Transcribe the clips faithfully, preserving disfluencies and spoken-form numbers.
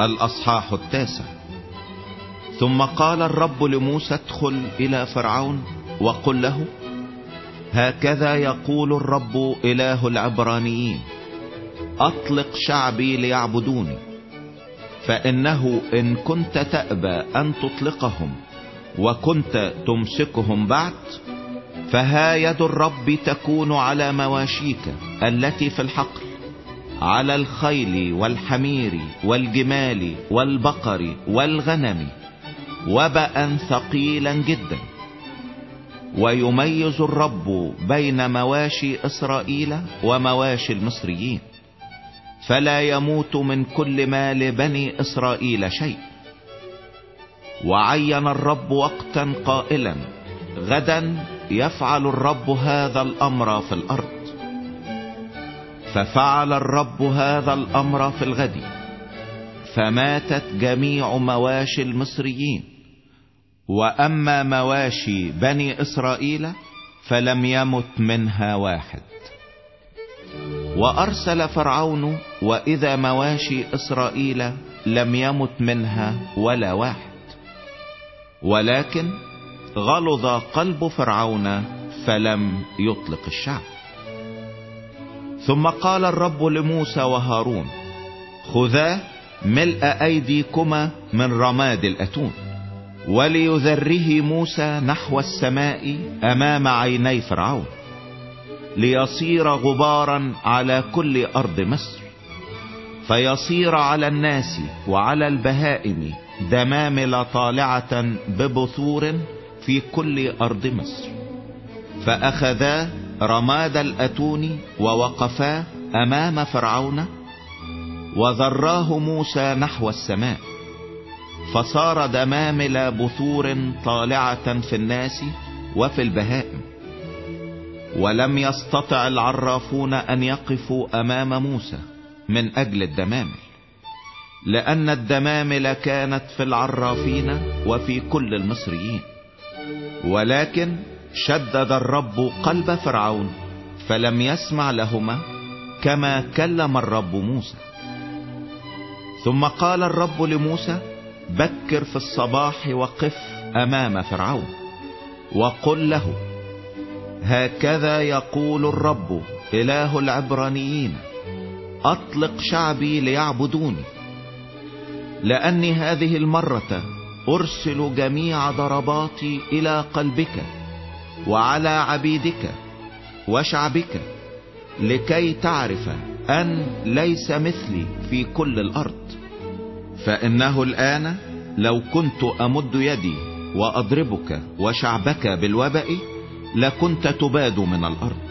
الأصحاح التاسع. ثم قال الرب لموسى: ادخل إلى فرعون وقل له: هكذا يقول الرب إله العبرانيين: أطلق شعبي ليعبدوني، فإنه إن كنت تأبى أن تطلقهم وكنت تمسكهم بعد، فها يد الرب تكون على مواشيك التي في الحقل، على الخيل والحمير والجمال والبقر والغنم، وباء ثقيلا جدا. ويميز الرب بين مواشي إسرائيل ومواشي المصريين، فلا يموت من كل مال بني إسرائيل شيء. وعين الرب وقتا قائلا: غدا يفعل الرب هذا الأمر في الأرض. ففعل الرب هذا الأمر في الغد، فماتت جميع مواشي المصريين، وأما مواشي بني إسرائيل فلم يمت منها واحد. وأرسل فرعون، وإذا مواشي إسرائيل لم يمت منها ولا واحد، ولكن غلظ قلب فرعون فلم يطلق الشعب. ثم قال الرب لموسى وهارون: خذا ملء أيديكما من رماد الأتون. وليذره موسى نحو السماء أمام عيني فرعون، ليصير غبارا على كل أرض مصر، فيصير على الناس وعلى البهائم دمامل طالعة ببثور في كل أرض مصر. فأخذا رماد الأتون ووقفا أمام فرعون، وذراه موسى نحو السماء، فصار دمامل بثور طالعة في الناس وفي البهائم. ولم يستطع العرافون أن يقفوا أمام موسى من أجل الدمامل، لأن الدمامل كانت في العرافين وفي كل المصريين. ولكن شدد الرب قلب فرعون فلم يسمع لهما، كما كلم الرب موسى. ثم قال الرب لموسى: بكر في الصباح وقف أمام فرعون وقل له: هكذا يقول الرب إله العبرانيين: أطلق شعبي ليعبدوني، لأني هذه المرة أرسل جميع ضرباتي إلى قلبك وعلى عبيدك وشعبك، لكي تعرف أن ليس مثلي في كل الأرض. فإنه الآن لو كنت أمد يدي وأضربك وشعبك بالوباء لكنت تباد من الأرض،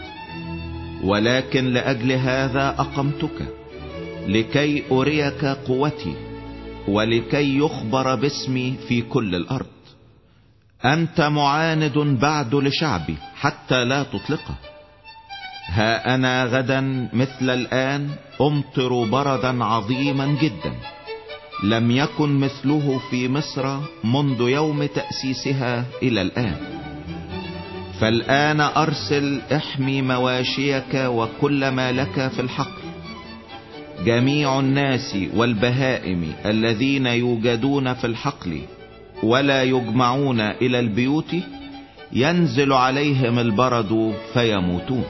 ولكن لأجل هذا أقمتك، لكي أريك قوتي ولكي يخبر باسمي في كل الأرض. أنت معاند بعد لشعبي حتى لا تطلقه. ها أنا غدا مثل الآن أمطر بردا عظيما جدا، لم يكن مثله في مصر منذ يوم تأسيسها إلى الآن. فالآن أرسل احمي مواشيك وكل ما لك في الحقل. جميع الناس والبهائم الذين يوجدون في الحقل ولا يجمعون إلى البيوت ينزل عليهم البرد فيموتون.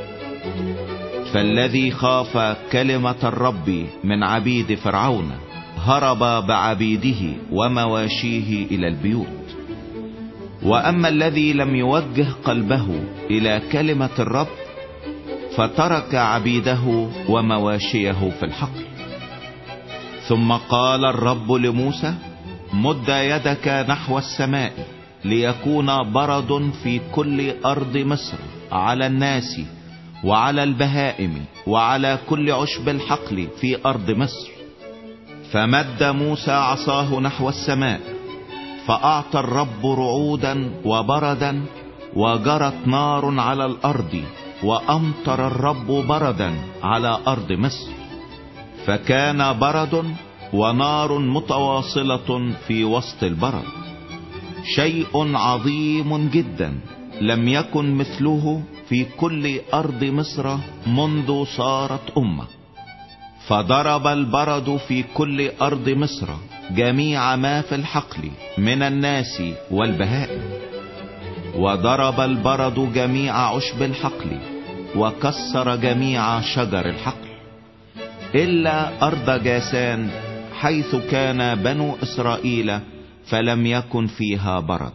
فالذي خاف كلمة الرب من عبيد فرعون هرب بعبيده ومواشيه إلى البيوت. وأما الذي لم يوجه قلبه إلى كلمة الرب فترك عبيده ومواشيه في الحقل. ثم قال الرب لموسى: مد يدك نحو السماء ليكون برد في كل أرض مصر، على الناس وعلى البهائم وعلى كل عشب الحقل في أرض مصر. فمد موسى عصاه نحو السماء، فأعطى الرب رعودا وبردا، وجرت نار على الأرض، وأمطر الرب بردا على أرض مصر. فكان برد ونار متواصلة في وسط البرد، شيء عظيم جدا لم يكن مثله في كل أرض مصر منذ صارت أمة. فضرب البرد في كل أرض مصر جميع ما في الحقل من الناس والبهائم، وضرب البرد جميع عشب الحقل وكسر جميع شجر الحقل إلا أرض جاسان حيث كان بنو إسرائيل فلم يكن فيها برد.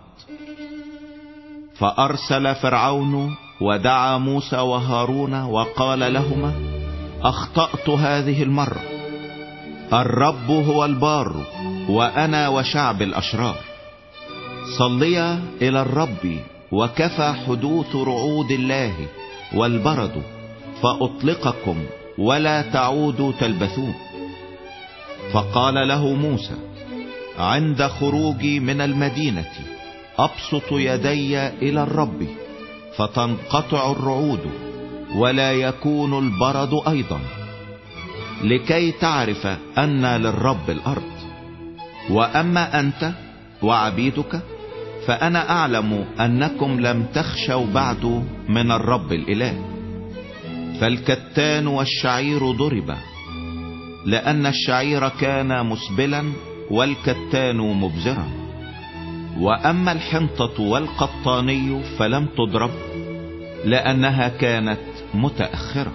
فأرسل فرعون ودعا موسى وهارون وقال لهما: أخطأت هذه المرة، الرب هو البار وأنا وشعب الأشرار. صليا إلى الرب وكفى حدوث رعود الله والبرد فأطلقكم ولا تعودوا تلبثون. فقال له موسى: عند خروجي من المدينة أبسط يدي إلى الرب فتنقطع الرعود ولا يكون البرد أيضا، لكي تعرف أن للرب الأرض. وأما أنت وعبيدك فأنا أعلم أنكم لم تخشوا بعد من الرب الإله. فالكتان والشعير ضربا، لأن الشعير كان مسبلا والكتان مبزرا. وأما الحنطة والقطاني فلم تضرب، لأنها كانت متأخرة.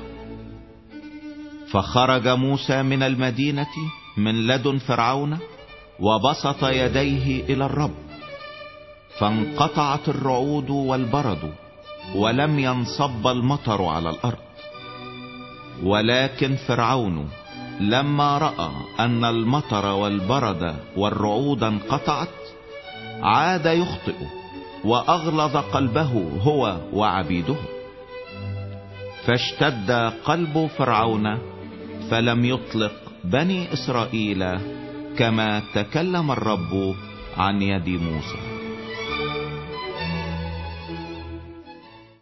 فخرج موسى من المدينة من لدن فرعون وبسط يديه إلى الرب، فانقطعت الرعود والبرد ولم ينصب المطر على الأرض. ولكن فرعون لما رأى أن المطر والبرد والرعود انقطعت عاد يخطئ وأغلظ قلبه هو وعبيده. فاشتد قلب فرعون فلم يطلق بني إسرائيل كما تكلم الرب عن يد موسى.